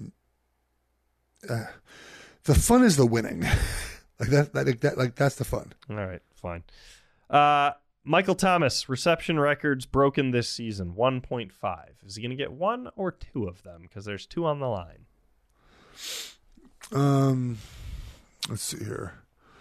Speaker 1: the fun is the winning. That's the fun.
Speaker 3: All right, fine. Michael Thomas, reception records broken this season, 1.5. Is he going to get one or two of them? Because there's two on the line.
Speaker 1: Let's see here.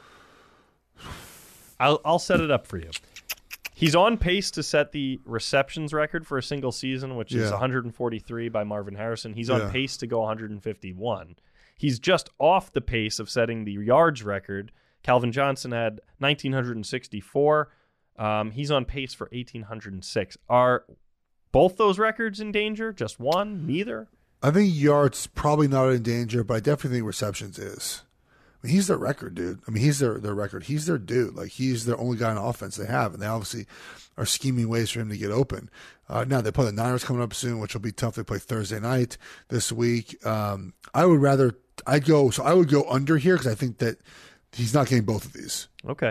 Speaker 3: I'll set it up for you. He's on pace to set the receptions record for a single season, which is 143 by Marvin Harrison. He's on pace to go 151. He's just off the pace of setting the yards record. Calvin Johnson had 1,964. He's on pace for 1,806. Are both those records in danger? Just one? Neither?
Speaker 1: I think yards probably not in danger, but I definitely think receptions is. I mean, he's their record, dude. I mean, he's their record. He's their dude. Like, he's their only guy on offense they have, and they obviously are scheming ways for him to get open. Now, they play the Niners coming up soon, which will be tough. They play Thursday night this week. I would go under here because I think that he's not getting both of these.
Speaker 3: Okay.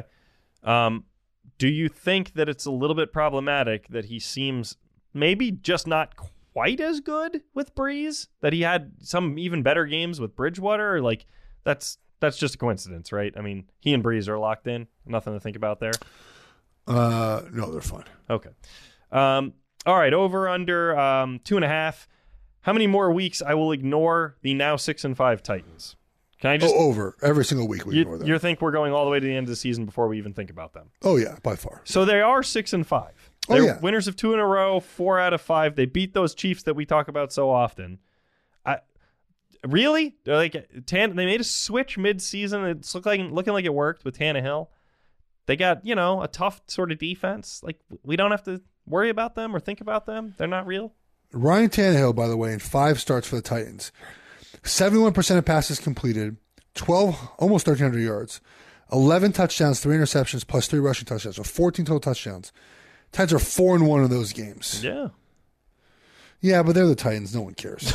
Speaker 3: Do you think that it's a little bit problematic that he seems maybe just not quite as good with Breeze? That he had some even better games with Bridgewater? Or like, that's just a coincidence, right? I mean, he and Breeze are locked in. Nothing to think about there.
Speaker 1: No, they're fine.
Speaker 3: Okay. All right. Over under 2.5. How many more weeks I will ignore the now 6-5 Titans? Can I just
Speaker 1: over every single week? We ignore them.
Speaker 3: You think we're going all the way to the end of the season before we even think about them?
Speaker 1: Oh yeah, by far.
Speaker 3: So they are 6-5. They're winners of 2 in a row, 4 out of 5. They beat those Chiefs that we talk about so often. Really? They made a switch mid-season. It's looking like it worked with Tannehill. They got, a tough sort of defense. Like, we don't have to worry about them or think about them. They're not real.
Speaker 1: Ryan Tannehill, by the way, in 5 starts for the Titans, 71% of passes completed, 12, almost 1,300 yards, 11 touchdowns, 3 interceptions, plus 3 rushing touchdowns, so 14 total touchdowns. Titans are 4-1 in those games.
Speaker 3: Yeah.
Speaker 1: Yeah, but they're the Titans. No one cares.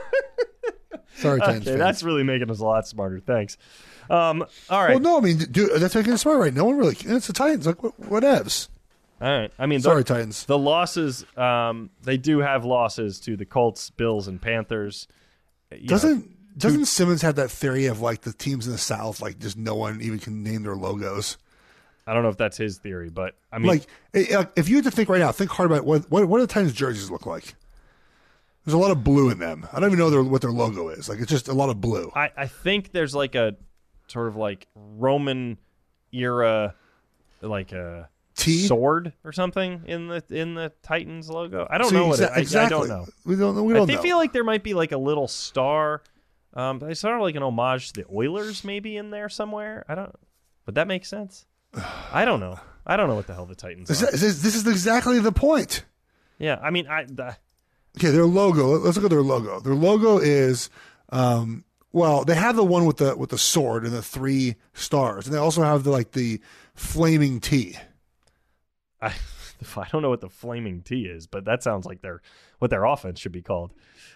Speaker 1: Sorry, Titans fans.
Speaker 3: That's really making us a lot smarter. Thanks. All right.
Speaker 1: Well, no, I mean, dude, that's making us smart, right? No one really. It's the Titans. Like, whatevs.
Speaker 3: All right. I mean,
Speaker 1: sorry, Titans.
Speaker 3: The losses, they do have losses to the Colts, Bills, and Panthers.
Speaker 1: Doesn't Simmons have that theory of like the teams in the South, like just no one even can name their logos?
Speaker 3: I don't know if that's his theory, but I mean,
Speaker 1: like if you had to think right now, think hard about what do the Titans jerseys look like? There's a lot of blue in them. I don't even know what their logo is. Like, it's just a lot of blue.
Speaker 3: I think there's like a sort of like Roman era, like a sword or something in the Titans logo. I don't know what exactly. I don't know.
Speaker 1: We don't know.
Speaker 3: I feel like there might be like a little star. It's sort of like an homage to the Oilers maybe in there somewhere. Would that make sense? I don't know. I don't know what the hell the Titans are.
Speaker 1: This is exactly the point.
Speaker 3: Yeah, I mean,
Speaker 1: okay, their logo. Let's look at their logo. Their logo is, they have the one with the sword and the 3 stars, and they also have the flaming T.
Speaker 3: I don't know what the flaming T is, but that sounds like what their offense should be called.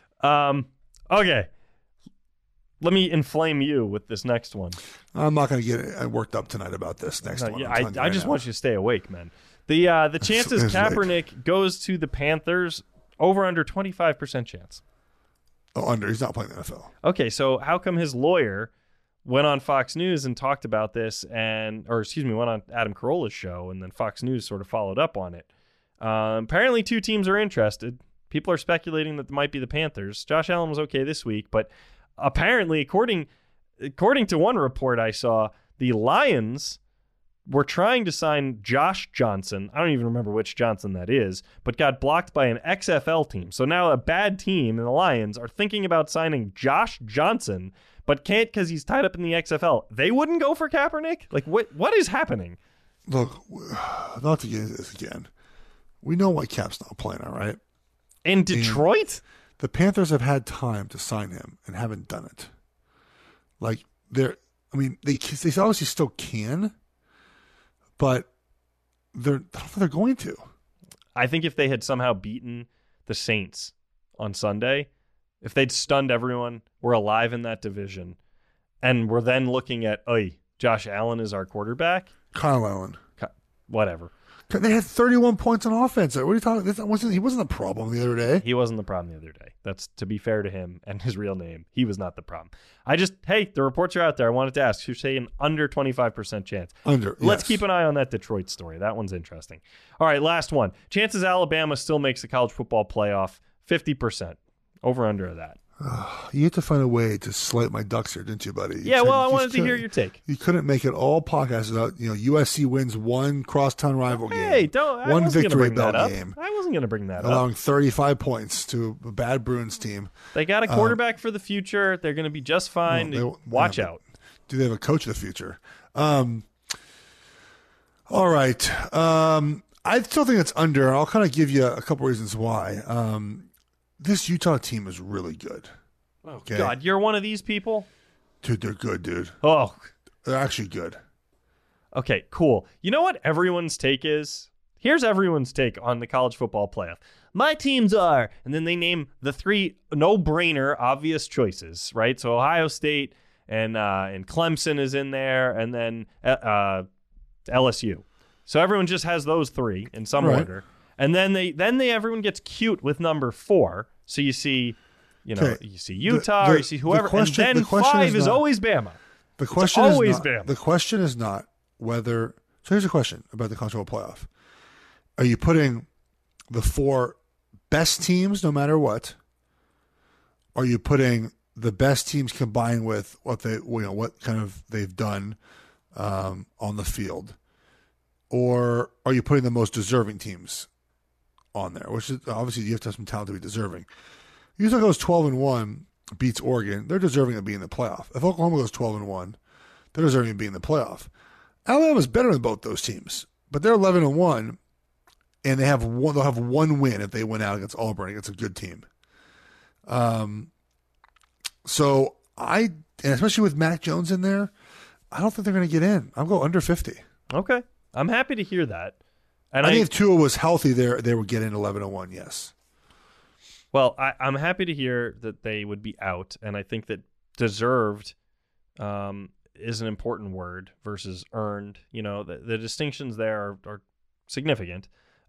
Speaker 3: Okay, let me inflame you with this next one.
Speaker 1: I'm not going to get worked up tonight about this next one.
Speaker 3: Yeah, I just want you to stay awake, man. The chances Kaepernick goes to the Panthers. Over under 25% chance.
Speaker 1: Oh, under. He's not playing the NFL.
Speaker 3: Okay, so how come his lawyer went on Fox News and talked about this went on Adam Carolla's show, and then Fox News sort of followed up on it. Apparently 2 teams are interested. People are speculating that it might be the Panthers. Josh Allen was okay this week, but apparently, according to one report I saw, the Lions were trying to sign Josh Johnson. I don't even remember which Johnson that is, but got blocked by an XFL team. So now a bad team in the Lions are thinking about signing Josh Johnson, but can't because he's tied up in the XFL. They wouldn't go for Kaepernick? Like, what is happening?
Speaker 1: Look, not to get into this again. We know why Cap's not playing, all right?
Speaker 3: In Detroit?
Speaker 1: And the Panthers have had time to sign him and haven't done it. Like, they obviously still can, but I don't think they're going to.
Speaker 3: I think if they had somehow beaten the Saints on Sunday, If they'd stunned everyone, we're alive in that division, and we're then looking at, Josh Allen is our quarterback.
Speaker 1: Kyle Allen.
Speaker 3: Whatever.
Speaker 1: They had 31 points on offense. What are you talking? He wasn't the problem the other day.
Speaker 3: He wasn't the problem the other day. That's to be fair to him and his real name. He was not the problem. The reports are out there. I wanted to ask. You're saying under 25% chance. Let's keep an eye on that Detroit story. That one's interesting. All right, last one. Chances Alabama still makes the college football playoff. 50%. Over under that.
Speaker 1: You had to find a way to slight my ducks here, didn't you, buddy?
Speaker 3: I wanted to hear your take.
Speaker 1: You couldn't make it all podcasts without, USC wins one crosstown rival game. One victory bell game.
Speaker 3: I wasn't going to bring that up.
Speaker 1: Allowing 35 points to a bad Bruins team.
Speaker 3: They got a quarterback for the future. They're going to be just fine. Watch out.
Speaker 1: Do they have a coach of the future? All right. I still think it's under. I'll kind of give you a couple reasons why. This Utah team is really good.
Speaker 3: Okay. God, you're one of these people?
Speaker 1: Dude, they're good, dude.
Speaker 3: Oh.
Speaker 1: They're actually good.
Speaker 3: Okay, cool. You know what everyone's take is? Here's everyone's take on the college football playoff. My teams are, and then they name the three no-brainer obvious choices, right? So Ohio State and Clemson is in there, and then LSU. So everyone just has those three in some order. And then everyone gets cute with number 4. So you see, you see Utah, or you see whoever, and then 5 is always Bama.
Speaker 1: The question is always Bama. The question is not whether. So here's a question about the college football playoff: are you putting the 4 best teams, no matter what? Are you putting the best teams combined with what they've done on the field, or are you putting the most deserving teams on there? Which is obviously you have to have some talent to be deserving. Utah goes 12-1, beats Oregon. They're deserving of being in the playoff. If Oklahoma goes 12-1, they're deserving of being in the playoff. Alabama's better than both those teams, but they're 11-1, and they'll have one win if they win out against Auburn against a good team. So and especially with Mac Jones in there, I don't think they're going to get in. I'll go under 50.
Speaker 3: Okay, I'm happy to hear that. And
Speaker 1: I think if Tua was healthy, they would get in 11-1. Yes.
Speaker 3: Well, I'm happy to hear that they would be out, and I think that deserved is an important word versus earned. The distinctions there are significant.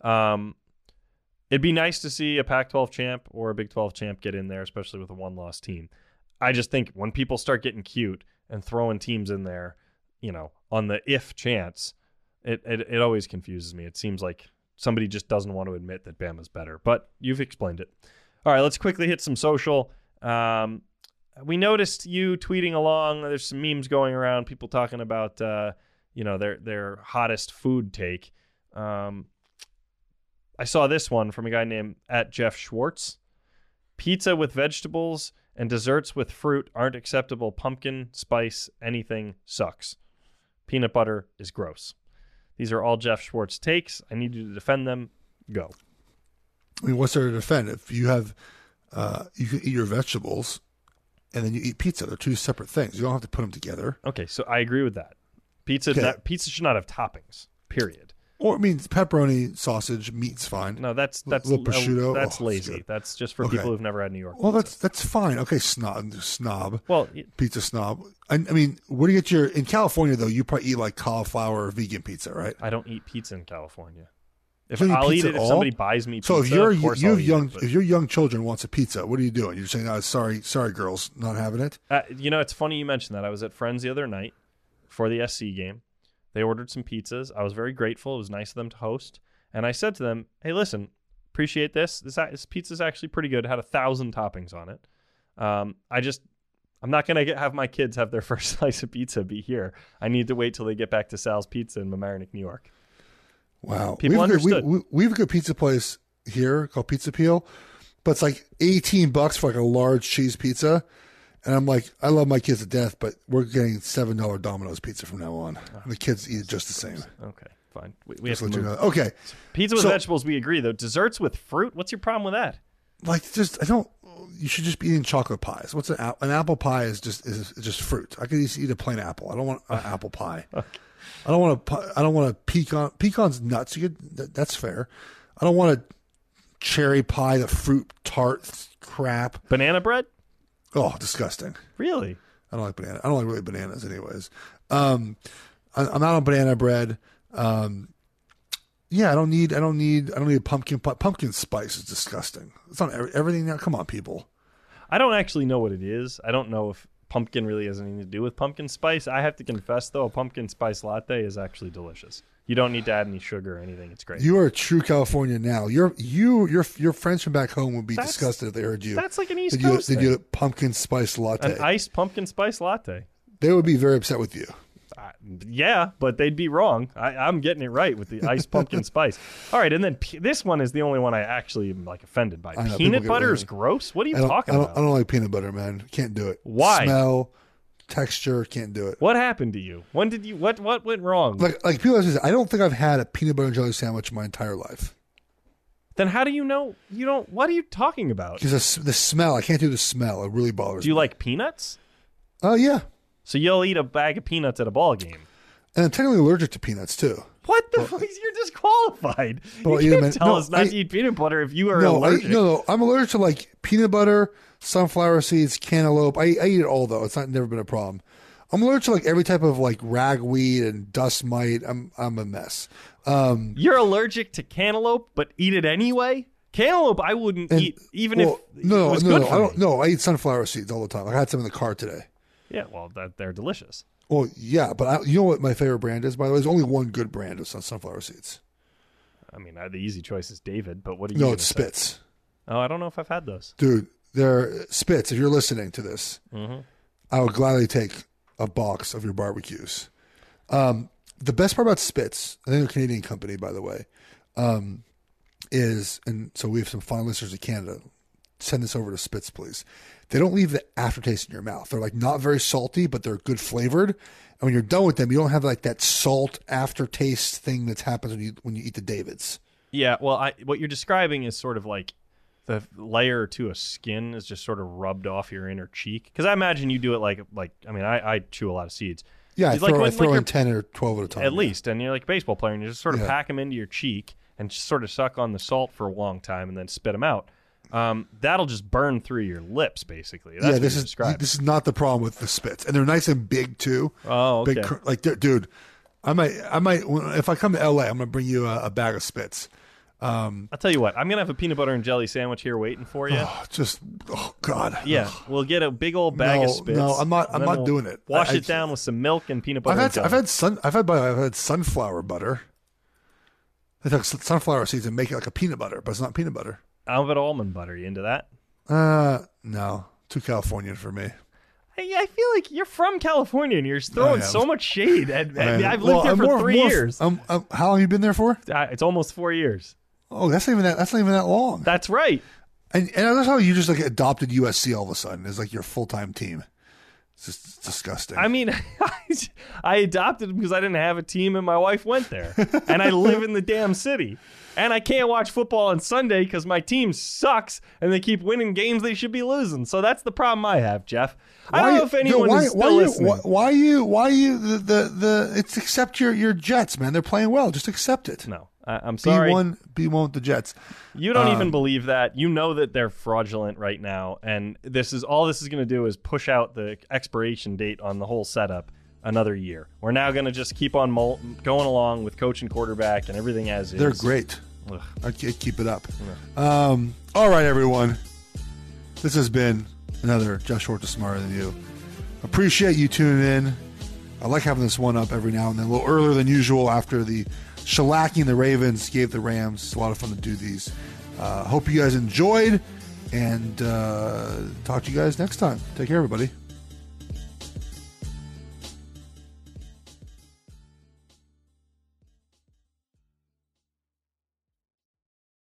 Speaker 3: It'd be nice to see a Pac-12 champ or a Big 12 champ get in there, especially with a one-loss team. I just think when people start getting cute and throwing teams in there, on the if chance, it always confuses me. It seems like somebody just doesn't want to admit that Bama's better, but you've explained it. All right, let's quickly hit some social. We noticed you tweeting along. There's some memes going around, people talking about their hottest food take. I saw this one from a guy named @JeffSchwartz. Pizza with vegetables and desserts with fruit aren't acceptable. Pumpkin, spice, anything sucks. Peanut butter is gross. These are all Jeff Schwartz takes. I need you to defend them. Go.
Speaker 1: I mean, what's there to defend? If you have, you can eat your vegetables, and then you eat pizza. They're two separate things. You don't have to put them together.
Speaker 3: Okay, so I agree with that. Pizza should not have toppings. Period.
Speaker 1: Or it means pepperoni, sausage, meat's fine.
Speaker 3: No, that's
Speaker 1: little prosciutto.
Speaker 3: That's lazy. That's just for people who've never had New York.
Speaker 1: Well, that's fine. Okay, snob.
Speaker 3: Well,
Speaker 1: pizza snob. I mean, where do you get in California though? You probably eat like cauliflower or vegan pizza, right?
Speaker 3: I don't eat pizza in California. I'll eat it if somebody buys me pizza.
Speaker 1: So if your young children wants a pizza, what are you doing? You're saying, sorry, girls, not having it.
Speaker 3: It's funny you mentioned that. I was at Friends the other night for the SC game. They ordered some pizzas. I was very grateful. It was nice of them to host. And I said to them, hey, listen, appreciate this. This pizza's actually pretty good. It had 1,000 toppings on it. I'm not going to have my kids have their first slice of pizza be here. I need to wait till they get back to Sal's Pizza in Mamaroneck, New York.
Speaker 1: Wow.
Speaker 3: People understood.
Speaker 1: We have a good pizza place here called Pizza Peel, but it's like $18 for like a large cheese pizza. And I'm like, I love my kids to death, but we're getting $7 Domino's pizza from now on. And the kids eat it just the same.
Speaker 3: Okay, fine. We have to
Speaker 1: move. Okay.
Speaker 3: Pizza with vegetables, we agree, though. Desserts with fruit? What's your problem with that?
Speaker 1: You should just be eating chocolate pies. What's an apple pie is just fruit. I could eat a plain apple. I don't want an apple pie. Okay. I don't want a pecan. Pecan's nuts. That's fair. I don't want a cherry pie, the fruit tart crap.
Speaker 3: Banana bread?
Speaker 1: Oh, disgusting.
Speaker 3: Really?
Speaker 1: I don't like banana. I don't like really bananas anyways. I'm not on banana bread. Yeah, I don't need a pumpkin pie. Pumpkin spice is disgusting. It's on everything now. Come on, people.
Speaker 3: I don't actually know what it is. I don't know if pumpkin really has anything to do with pumpkin spice. I have to confess, though, a pumpkin spice latte is actually delicious. You don't need to add any sugar or anything. It's great.
Speaker 1: You are a true Californian now. Your friends from back home would be disgusted if they heard you.
Speaker 3: That's like an East Coast thing.
Speaker 1: They do a pumpkin spice latte.
Speaker 3: An iced pumpkin spice latte.
Speaker 1: They would be very upset with you.
Speaker 3: Yeah, but they'd be wrong. I'm getting it right with the iced pumpkin spice. All right, and then this one is the only one I actually am like offended by. Peanut butter is gross. What are you talking about?
Speaker 1: I don't like peanut butter, man. Can't do it.
Speaker 3: Why?
Speaker 1: Smell, texture, can't do it.
Speaker 3: What happened to you? When did you? What went wrong?
Speaker 1: Like people say, I don't think I've had a peanut butter and jelly sandwich my entire life.
Speaker 3: Then how do you know you don't? What are you talking about?
Speaker 1: Because the smell, I can't do the smell. It really bothers me.
Speaker 3: Do you like peanuts?
Speaker 1: Oh yeah.
Speaker 3: So you'll eat a bag of peanuts at a ball game.
Speaker 1: And I'm technically allergic to peanuts too.
Speaker 3: What the fuck? You're disqualified. You can't tell us not to eat peanut butter if you are allergic.
Speaker 1: No, I'm allergic to like peanut butter, sunflower seeds, cantaloupe. I eat it all though. It's never been a problem. I'm allergic to like every type of like ragweed and dust mite. I'm a mess.
Speaker 3: You're allergic to cantaloupe, but eat it anyway? Cantaloupe I wouldn't eat even if it was good for me.
Speaker 1: No, I eat sunflower seeds all the time. I had some in the car today.
Speaker 3: Yeah, well, they're delicious.
Speaker 1: Well, yeah, but you know what my favorite brand is, by the way? There's only one good brand of sunflower seeds.
Speaker 3: I mean, the easy choice is David, but what do you
Speaker 1: No, it's Spitz.
Speaker 3: Oh, I don't know if I've had those.
Speaker 1: Dude, they're Spitz. If you're listening to this, I would gladly take a box of your barbecues. The best part about Spitz, I think they're a Canadian company, by the way, is, and so we have some fine listeners in Canada, send this over to Spitz, please. They don't leave the aftertaste in your mouth. They're like not very salty, but they're good flavored. And when you're done with them, you don't have like that salt aftertaste thing that happens when you eat the Davids. Yeah,
Speaker 3: well, what you're describing is sort of like the layer or two of skin is just sort of rubbed off your inner cheek. Because I imagine you do it like I mean, I chew a lot of seeds.
Speaker 1: Yeah, I throw in 10 or 12 at a time.
Speaker 3: At least, and you're like a baseball player, and you just sort of pack them into your cheek and just sort of suck on the salt for a long time and then spit them out. That'll just burn through your lips, basically. That's
Speaker 1: this is not the problem with the Spitz, and they're nice and big too.
Speaker 3: Oh, okay.
Speaker 1: Big, dude, I might if I come to LA, I'm gonna bring you a bag of Spitz.
Speaker 3: I'll tell you what, I'm gonna have a peanut butter and jelly sandwich here waiting for you.
Speaker 1: Oh God.
Speaker 3: Yeah, we'll get a big old bag of Spitz.
Speaker 1: No, I'm not doing it.
Speaker 3: Wash it down with some milk and peanut butter.
Speaker 1: I've had sunflower butter. They took sunflower seeds and make it like a peanut butter, but it's not peanut butter.
Speaker 3: How about almond butter? You into that?
Speaker 1: No. Too Californian for me.
Speaker 3: I feel like you're from California and you're throwing so much shade. I've lived here for 3 years.
Speaker 1: How long have you been there for?
Speaker 3: It's almost 4 years.
Speaker 1: Oh, that's not even that long.
Speaker 3: That's right.
Speaker 1: And that's how you just like adopted USC all of a sudden as like your full-time team. It's just disgusting.
Speaker 3: I mean, I adopted them because I didn't have a team and my wife went there. And I live in the damn city. And I can't watch football on Sunday because my team sucks and they keep winning games they should be losing. So that's the problem I have, Jeff. I don't know if anyone is still listening.
Speaker 1: Why you it's accept your Jets, man. They're playing well. Just accept it.
Speaker 3: No, I'm sorry.
Speaker 1: B1 with the Jets.
Speaker 3: You don't even believe that. You know that they're fraudulent right now. And this is going to do is push out the expiration date on the whole setup another year. We're now going to just keep on going along with coach and quarterback and everything as is.
Speaker 1: They're great. I can't keep it up. All right, everyone. This has been another Jeff Schwartz is Smarter Than You. Appreciate you tuning in. I like having this one up every now and then, a little earlier than usual after the shellacking the Ravens gave the Rams. It's a lot of fun to do these. Hope you guys enjoyed, and talk to you guys next time. Take care, everybody.